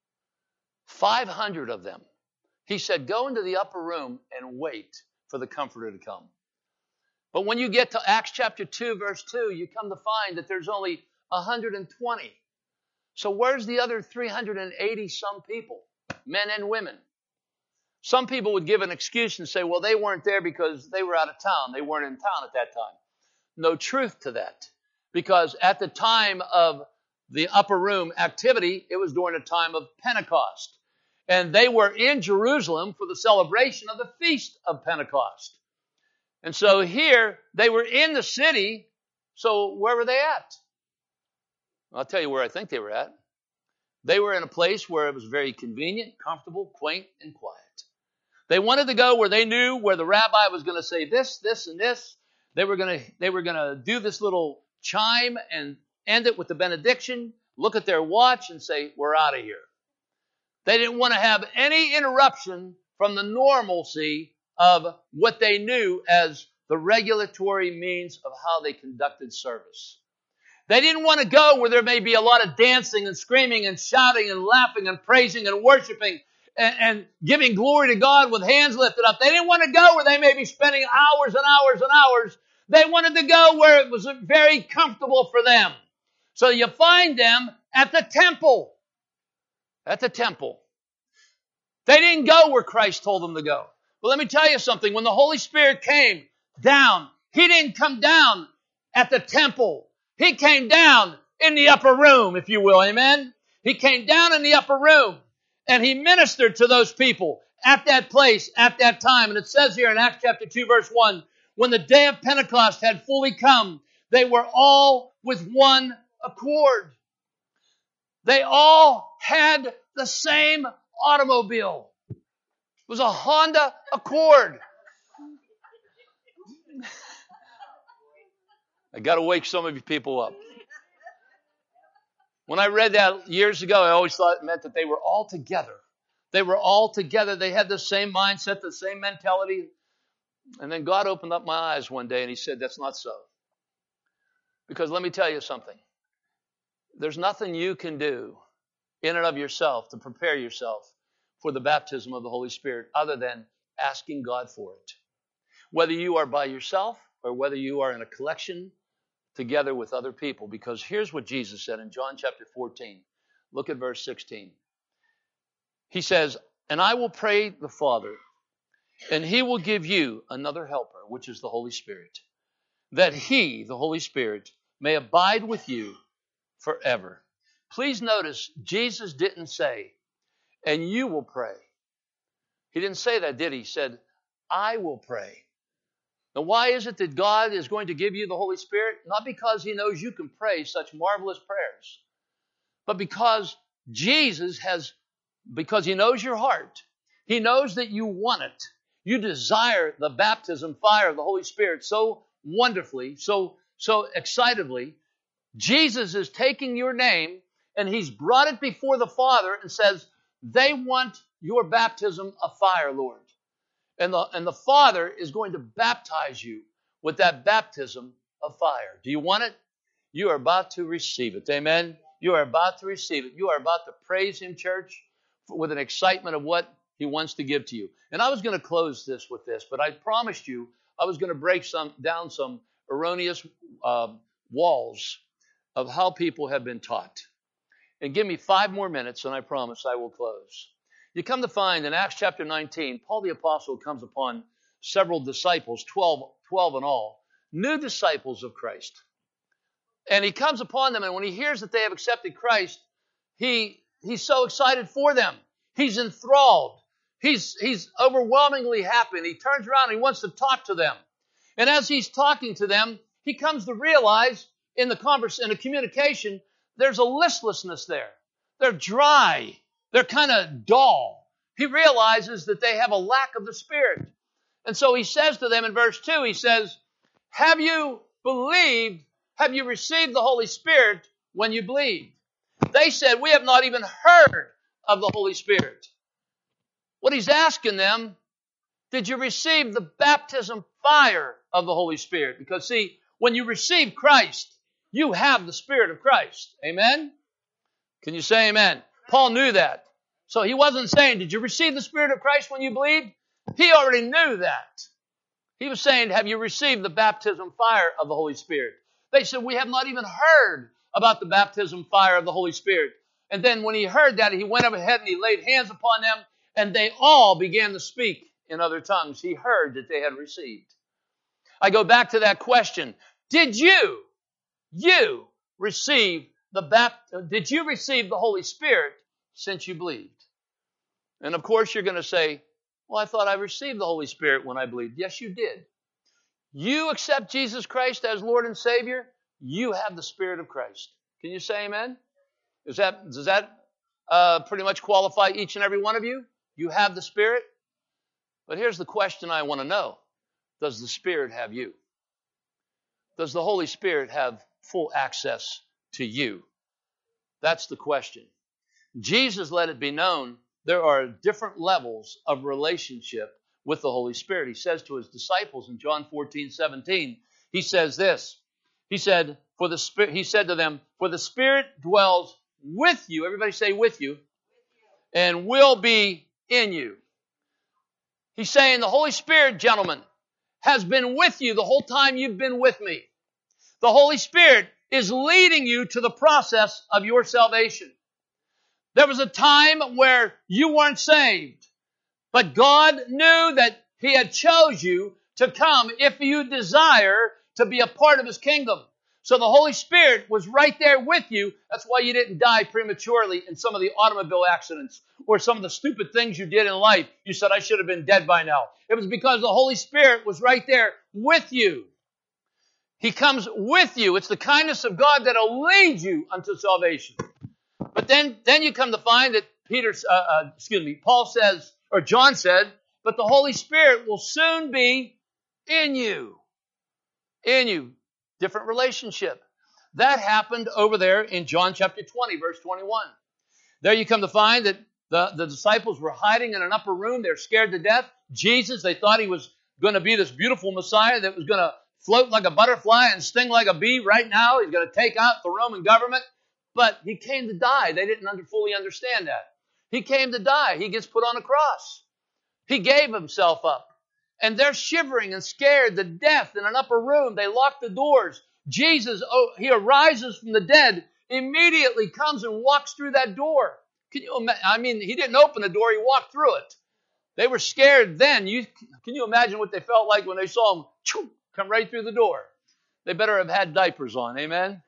five hundred of them. He said, go into the upper room and wait for the Comforter to come. But when you get to Acts chapter two, verse two, you come to find that there's only one hundred twenty. So where's the other three hundred eighty some people, men and women? Some people would give an excuse and say, well, they weren't there because they were out of town. They weren't in town at that time. No truth to that. Because at the time of the upper room activity, it was during a time of Pentecost. And they were in Jerusalem for the celebration of the Feast of Pentecost. And so here, they were in the city. So where were they at? I'll tell you where I think they were at. They were in a place where it was very convenient, comfortable, quaint, and quiet. They wanted to go where they knew where the rabbi was going to say this, this, and this. They were going to, they were going to do this little chime and end it with the benediction, look at their watch and say, we're out of here. They didn't want to have any interruption from the normalcy of what they knew as the regulatory means of how they conducted service. They didn't want to go where there may be a lot of dancing and screaming and shouting and laughing and praising and worshiping and, and giving glory to God with hands lifted up. They didn't want to go where they may be spending hours and hours and hours. They wanted to go where it was very comfortable for them. So you find them at the temple. At the temple. They didn't go where Christ told them to go. But let me tell you something. When the Holy Spirit came down, He didn't come down at the temple. He came down in the upper room, if you will. Amen? He came down in the upper room and He ministered to those people at that place, at that time. And it says here in Acts chapter two, verse one, when the day of Pentecost had fully come, they were all with one accord. They all had the same automobile. It was a Honda Accord. I got to wake some of you people up. When I read that years ago, I always thought it meant that they were all together. They were all together. They had the same mindset, the same mentality. And then God opened up my eyes one day and He said, that's not so. Because let me tell you something. There's nothing you can do in and of yourself to prepare yourself for the baptism of the Holy Spirit other than asking God for it. Whether you are by yourself or whether you are in a collection together with other people. Because here's what Jesus said in John chapter fourteen. Look at verse sixteen. He says, and I will pray the Father, and He will give you another helper, which is the Holy Spirit, that He, the Holy Spirit, may abide with you forever. Please notice, Jesus didn't say, and you will pray. He didn't say that, did He? He said, I will pray. Now, why is it that God is going to give you the Holy Spirit? Not because He knows you can pray such marvelous prayers, but because Jesus has, because He knows your heart. He knows that you want it. You desire the baptism fire of the Holy Spirit so wonderfully, so, so excitably. Jesus is taking your name and He's brought it before the Father and says, they want your baptism of fire, Lord. And the, and the Father is going to baptize you with that baptism of fire. Do you want it? You are about to receive it. Amen? You are about to receive it. You are about to praise Him, church, with an excitement of what He wants to give to you. And I was going to close this with this, but I promised you I was going to break some down some erroneous uh, walls of how people have been taught. And give me five more minutes, and I promise I will close. You come to find in Acts chapter nineteen, Paul the Apostle comes upon several disciples, twelve, twelve in all, new disciples of Christ. And he comes upon them, and when he hears that they have accepted Christ, he he's so excited for them. He's enthralled. He's, he's overwhelmingly happy, and he turns around and he wants to talk to them. And as he's talking to them, he comes to realize in the converse, in the communication, there's a listlessness there. They're dry. They're kind of dull. He realizes that they have a lack of the Spirit. And so he says to them in verse two, he says, have you believed, have you received the Holy Spirit when you believed? They said, we have not even heard of the Holy Spirit. What he's asking them, did you receive the baptism fire of the Holy Spirit? Because see, when you receive Christ, you have the Spirit of Christ. Amen? Can you say amen? Paul knew that. So he wasn't saying, did you receive the Spirit of Christ when you believed? He already knew that. He was saying, have you received the baptism fire of the Holy Spirit? They said, we have not even heard about the baptism fire of the Holy Spirit. And then when he heard that, he went up ahead and he laid hands upon them, and they all began to speak in other tongues. He heard that they had received. I go back to that question. Did you, you receive the bapt- did you receive the Holy Spirit since you believed? And of course you're going to say, well, I thought I received the Holy Spirit when I believed. Yes, you did. You accept Jesus Christ as Lord and Savior, you have the Spirit of Christ. Can you say amen? Is that, does that uh, pretty much qualify each and every one of you? You have the Spirit? But here's the question I want to know. Does the Spirit have you? Does the Holy Spirit have full access to you? That's the question. Jesus let it be known there are different levels of relationship with the Holy Spirit. He says to his disciples in John fourteen seventeen, he says this. He said, for the Spirit, he said to them, for the Spirit dwells with you. Everybody say with you. And will be in you. He's saying the Holy Spirit, gentlemen, has been with you the whole time you've been with me. The Holy Spirit is leading you to the process of your salvation. There was a time where you weren't saved, but God knew that He had chose you to come if you desire to be a part of His kingdom. So the Holy Spirit was right there with you. That's why you didn't die prematurely in some of the automobile accidents or some of the stupid things you did in life. You said, I should have been dead by now. It was because the Holy Spirit was right there with you. He comes with you. It's the kindness of God that will lead you unto salvation. But then, then you come to find that Peter, uh, uh, excuse me, Paul says, or John said, but the Holy Spirit will soon be in you. In you. Different relationship. That happened over there in John chapter twenty, verse twenty-one. There you come to find that the, the disciples were hiding in an upper room. They're scared to death. Jesus, they thought He was going to be this beautiful Messiah that was going to float like a butterfly and sting like a bee right now. He's going to take out the Roman government. But He came to die. They didn't under, fully understand that. He came to die. He gets put on a cross. He gave Himself up. And they're shivering and scared to death in an upper room. They lock the doors. Jesus, oh, He arises from the dead, immediately comes and walks through that door. Can you imagine? I mean, He didn't open the door. He walked through it. They were scared then. You, can you imagine what they felt like when they saw Him choo, come right through the door? They better have had diapers on. Amen?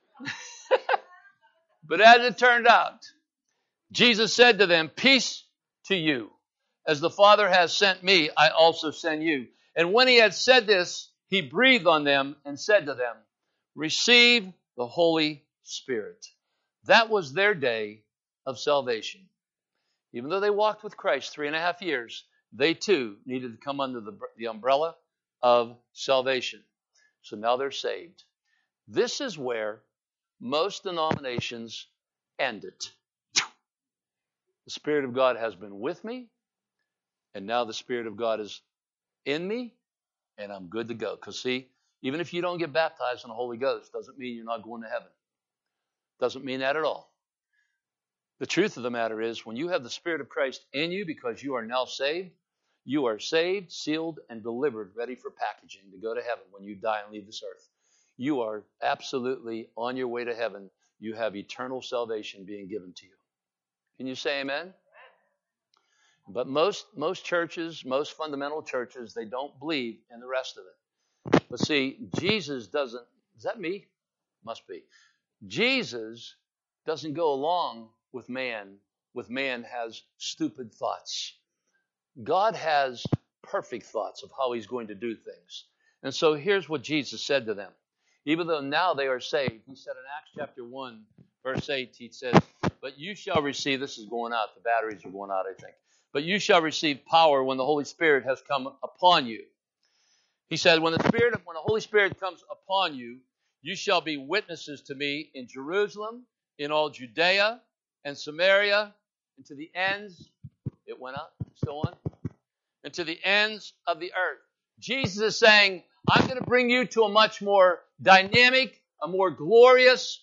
But as it turned out, Jesus said to them, peace to you. As the Father has sent me, I also send you. And when He had said this, He breathed on them and said to them, receive the Holy Spirit. That was their day of salvation. Even though they walked with Christ three and a half years, they too needed to come under the, the umbrella of salvation. So now they're saved. This is where most denominations end it. The Spirit of God has been with me, and now the Spirit of God is in me, and I'm good to go. Because see, even if you don't get baptized in the Holy Ghost, doesn't mean you're not going to heaven. Doesn't mean that at all. The truth of the matter is, when you have the Spirit of Christ in you because you are now saved, you are saved, sealed, and delivered, ready for packaging to go to heaven when you die and leave this earth. You are absolutely on your way to heaven. You have eternal salvation being given to you. Can you say amen? But most, most churches, most fundamental churches, they don't believe in the rest of it. But see, Jesus doesn't, is that me? Must be. Jesus doesn't go along with man, with man has stupid thoughts. God has perfect thoughts of how He's going to do things. And so here's what Jesus said to them. Even though now they are saved, He said in Acts chapter one, verse eight, He says, but you shall receive, this is going out, the batteries are going out, I think. But you shall receive power when the Holy Spirit has come upon you. He said, when the Spirit, when the Holy Spirit comes upon you, you shall be witnesses to me in Jerusalem, in all Judea and Samaria, and to the ends, it went up, still on, and to the ends of the earth. Jesus is saying, I'm going to bring you to a much more dynamic, a more glorious,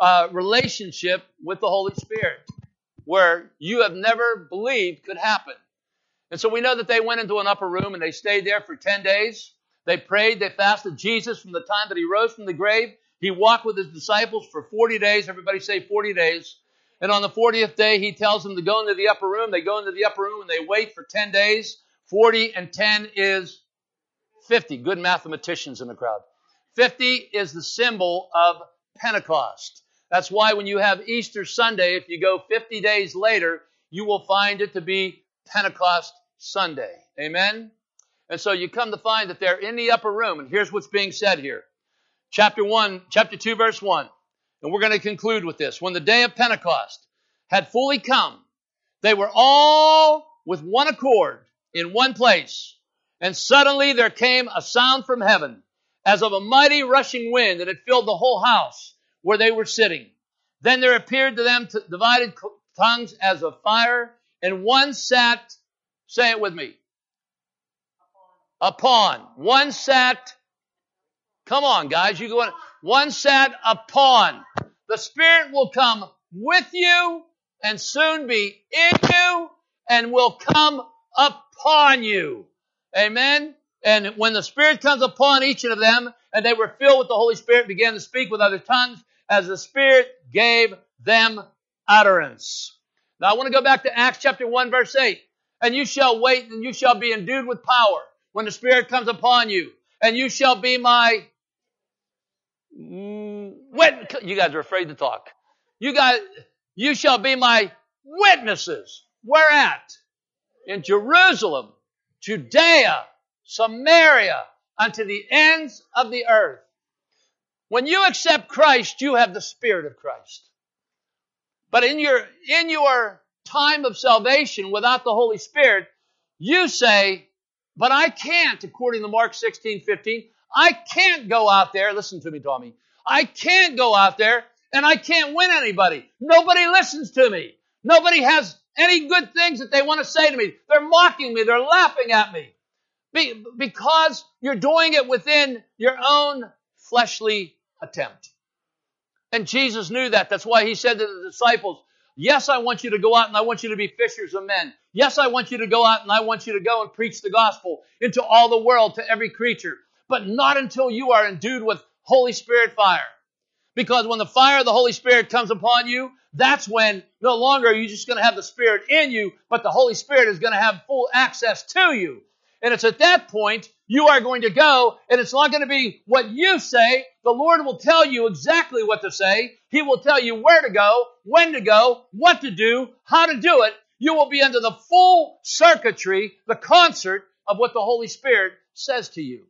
uh, relationship with the Holy Spirit where you have never believed could happen. And so we know that they went into an upper room and they stayed there for ten days. They prayed, they fasted. Jesus, from the time that he rose from the grave, he walked with his disciples for forty days. Everybody say forty days. And on the fortieth day, he tells them to go into the upper room. They go into the upper room and they wait for ten days. forty and ten is fifty. Good mathematicians in the crowd. fifty is the symbol of Pentecost. That's why when you have Easter Sunday, if you go fifty days later, you will find it to be Pentecost Sunday. Amen? And so you come to find that they're in the upper room. And here's what's being said here. Chapter one, chapter two, verse one. And we're going to conclude with this. When the day of Pentecost had fully come, they were all with one accord in one place. And suddenly there came a sound from heaven as of a mighty rushing wind, and it filled the whole house where they were sitting. Then there appeared to them divided tongues as of fire, and one sat, say it with me, upon. One sat, come on guys, you go on. One sat upon. The Spirit will come with you and soon be in you and will come upon you. Amen? And when the Spirit comes upon each of them, and they were filled with the Holy Spirit, began to speak with other tongues as the Spirit gave them utterance. Now I want to go back to Acts chapter one, verse eight. And you shall wait, and you shall be endued with power when the Spirit comes upon you. And you shall be my witness. You guys are afraid to talk. You guys, you shall be my witnesses. Where at? In Jerusalem, Judea, Samaria, unto the ends of the earth. When you accept Christ, you have the Spirit of Christ. But in your, in your time of salvation without the Holy Spirit, you say, but I can't, according to Mark sixteen fifteen, I can't go out there, listen to me, Tommy, I can't go out there and I can't win anybody. Nobody listens to me. Nobody has any good things that they want to say to me. They're mocking me. They're laughing at me. Be, because you're doing it within your own fleshly attempt. And Jesus knew that. That's why he said to the disciples, yes, I want you to go out and I want you to be fishers of men. Yes, I want you to go out and I want you to go and preach the gospel into all the world to every creature. But not until you are endued with Holy Spirit fire. Because when the fire of the Holy Spirit comes upon you, that's when no longer are you just going to have the Spirit in you, but the Holy Spirit is going to have full access to you. And it's at that point you are going to go, and it's not going to be what you say. The Lord will tell you exactly what to say. He will tell you where to go, when to go, what to do, how to do it. You will be under the full circuitry, the concert of what the Holy Spirit says to you.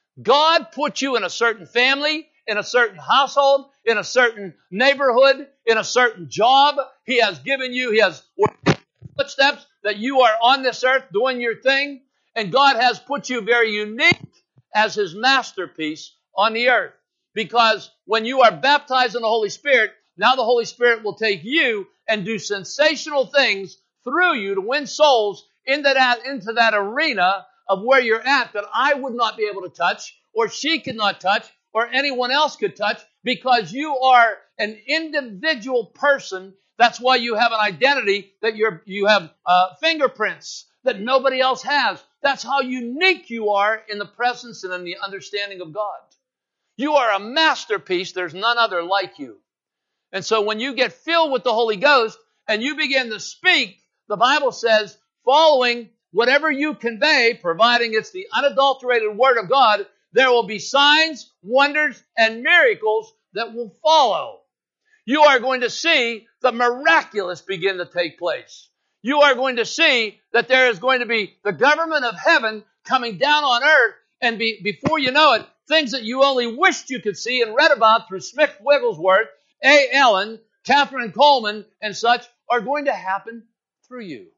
God put you in a certain family, in a certain household, in a certain neighborhood, in a certain job. He has given you, He has footsteps that you are on this earth doing your thing. And God has put you very unique as His masterpiece on the earth. Because when you are baptized in the Holy Spirit, now the Holy Spirit will take you and do sensational things through you to win souls into that, into that arena of where you're at that I would not be able to touch, or she could not touch, or anyone else could touch, because you are an individual person. That's why you have an identity, that you're, you have uh, fingerprints that nobody else has. That's how unique you are in the presence and in the understanding of God. You are a masterpiece. There's none other like you. And so when you get filled with the Holy Ghost and you begin to speak, the Bible says, following whatever you convey, providing it's the unadulterated Word of God, there will be signs, wonders, and miracles that will follow. You are going to see the miraculous begin to take place. You are going to see that there is going to be the government of heaven coming down on earth, and be, before you know it, things that you only wished you could see and read about through Smith Wigglesworth, A. Allen, Catherine Coleman, and such are going to happen through you.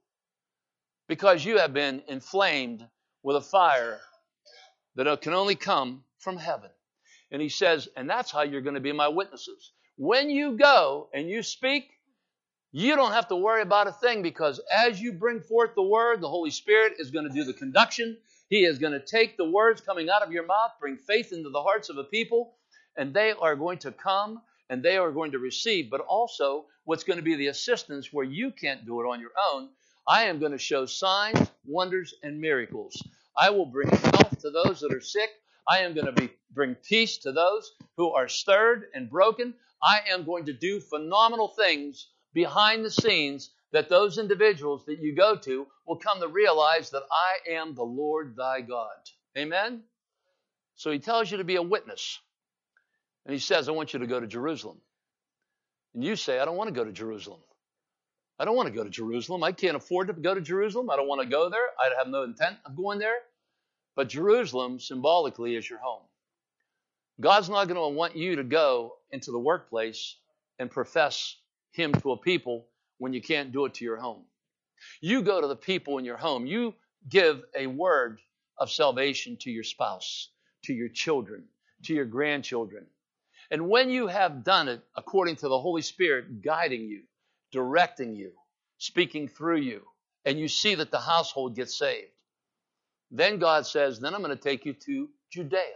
Because you have been inflamed with a fire that can only come from heaven. And he says, and that's how you're going to be my witnesses. When you go and you speak, you don't have to worry about a thing, because as you bring forth the word, the Holy Spirit is going to do the conduction. He is going to take the words coming out of your mouth, bring faith into the hearts of a people, and they are going to come and they are going to receive, but also what's going to be the assistance where you can't do it on your own. I am going to show signs, wonders, and miracles. I will bring health to those that are sick. I am going to be, bring peace to those who are stirred and broken. I am going to do phenomenal things behind the scenes that those individuals that you go to will come to realize that I am the Lord thy God. Amen? So he tells you to be a witness. And he says, I want you to go to Jerusalem. And you say, I don't want to go to Jerusalem. I don't want to go to Jerusalem. I can't afford to go to Jerusalem. I don't want to go there. I have no intent of going there. But Jerusalem symbolically is your home. God's not going to want you to go into the workplace and profess him to a people when you can't do it to your home. You go to the people in your home. You give a word of salvation to your spouse, to your children, to your grandchildren. And when you have done it according to the Holy Spirit guiding you, directing you, speaking through you, and you see that the household gets saved, then God says, then I'm going to take you to Judea.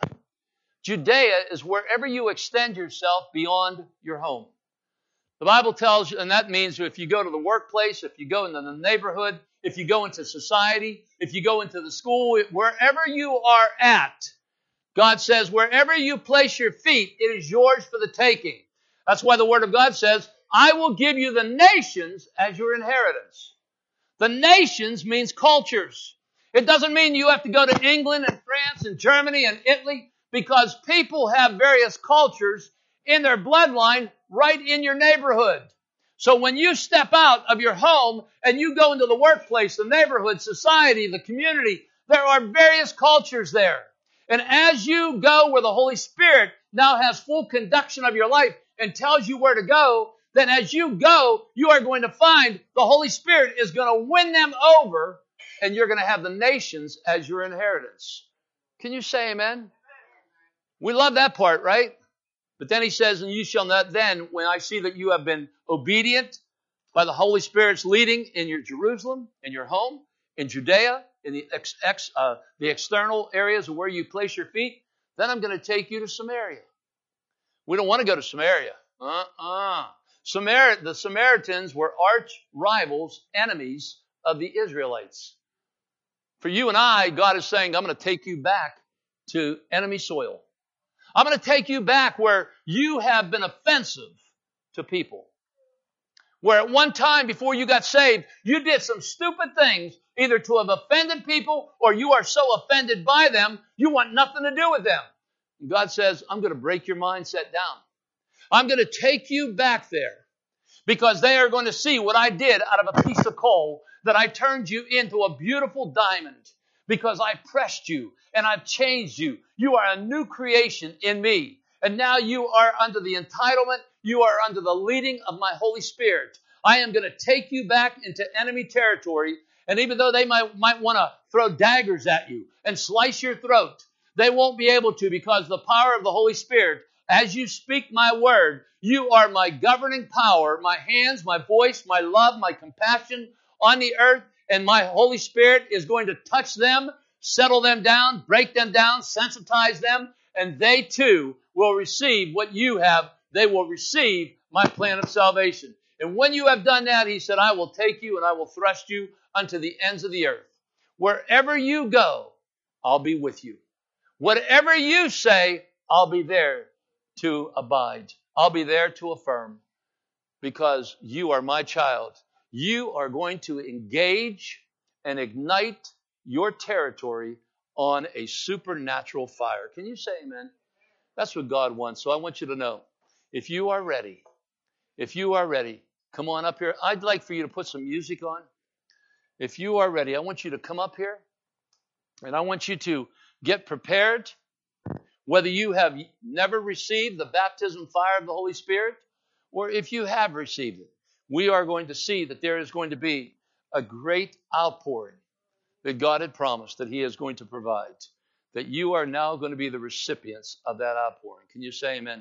Judea is wherever you extend yourself beyond your home. The Bible tells you, and that means if you go to the workplace, if you go into the neighborhood, if you go into society, if you go into the school, wherever you are at, God says, wherever you place your feet, it is yours for the taking. That's why the Word of God says, I will give you the nations as your inheritance. The nations means cultures. It doesn't mean you have to go to England and France and Germany and Italy, because people have various cultures in their bloodline right in your neighborhood. So when you step out of your home and you go into the workplace, the neighborhood, society, the community, there are various cultures there. And as you go where the Holy Spirit now has full conduction of your life and tells you where to go, then as you go, you are going to find the Holy Spirit is going to win them over, and you're going to have the nations as your inheritance. Can you say amen? We love that part, right? But then he says, and you shall not then, when I see that you have been obedient by the Holy Spirit's leading in your Jerusalem, in your home, in Judea, in the ex, ex, uh, the external areas of where you place your feet, then I'm going to take you to Samaria. We don't want to go to Samaria. Uh-uh. Samar- the Samaritans were arch rivals, enemies of the Israelites. For you and I, God is saying, I'm going to take you back to enemy soil. I'm going to take you back where you have been offensive to people. Where at one time before you got saved, you did some stupid things, either to have offended people or you are so offended by them, you want nothing to do with them. And God says, I'm going to break your mindset down. I'm going to take you back there because they are going to see what I did out of a piece of coal, that I turned you into a beautiful diamond because I pressed you and I've changed you. You are a new creation in me. And now you are under the entitlement. You are under the leading of my Holy Spirit. I am going to take you back into enemy territory. And even though they might, might want to throw daggers at you and slice your throat, they won't be able to, because the power of the Holy Spirit, as you speak my word, you are my governing power, my hands, my voice, my love, my compassion on the earth. And my Holy Spirit is going to touch them, settle them down, break them down, sensitize them, and they too will receive what you have. They will receive my plan of salvation. And when you have done that, he said, I will take you and I will thrust you unto the ends of the earth. Wherever you go, I'll be with you. Whatever you say, I'll be there to abide. I'll be there to affirm, because you are my child. You are going to engage and ignite your territory on a supernatural fire. Can you say amen? That's what God wants. So I want you to know, if you are ready, if you are ready, come on up here. I'd like for you to put some music on. If you are ready, I want you to come up here, and I want you to get prepared. Whether you have never received the baptism fire of the Holy Spirit, or if you have received it, we are going to see that there is going to be a great outpouring that God had promised that he is going to provide, that you are now going to be the recipients of that outpouring. Can you say amen?